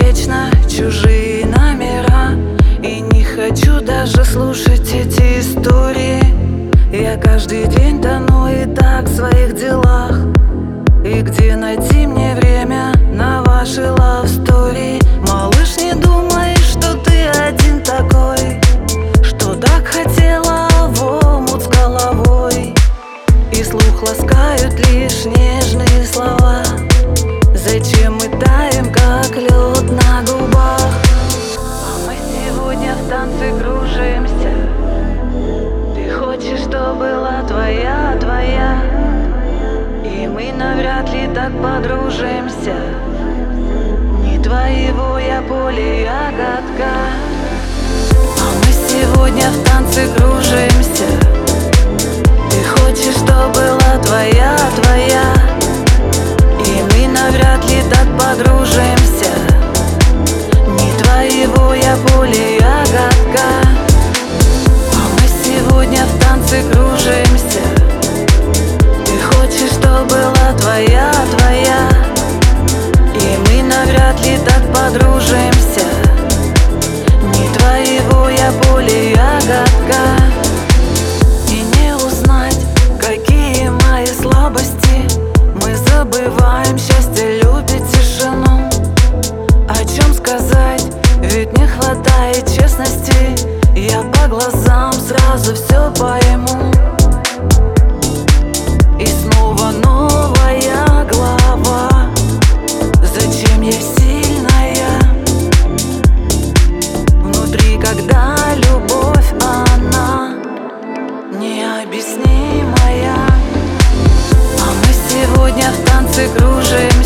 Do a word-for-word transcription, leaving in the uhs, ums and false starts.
вечно чужие номера, и не хочу даже слушать эти истории. Я каждый день тону и так в своих делах. И где найти мне время на ваши love story? Малыш, не думай, что ты один такой, что так хотела в омут с головой. И слух ласкают лишь нежные слова. Зачем мы таем, как лед на губах? А мы сегодня в танце кружимся. Ты хочешь, что была твоя, твоя, и мы навряд ли так подружимся. Не твоего я поле, ягодка. А мы сегодня в танце кружимся. Ты хочешь, что была твоя, твоя, и мы навряд ли так подружимся. Не твоего я поле, ягодка. А мы сегодня в танце кружимся. Ты хочешь, что была твоя, твоя, и мы навряд ли так подружимся. Не твоего я поле, ягодка. И не узнать, какие мои слабости. Мы забываем счастье, любит тишину. О чем сказать, ведь не хватает честности. Я по глазам сразу все пойму. И снова новая глава. Зачем я сильная внутри, когда любовь, она необъяснимая. А мы сегодня в танце кружим.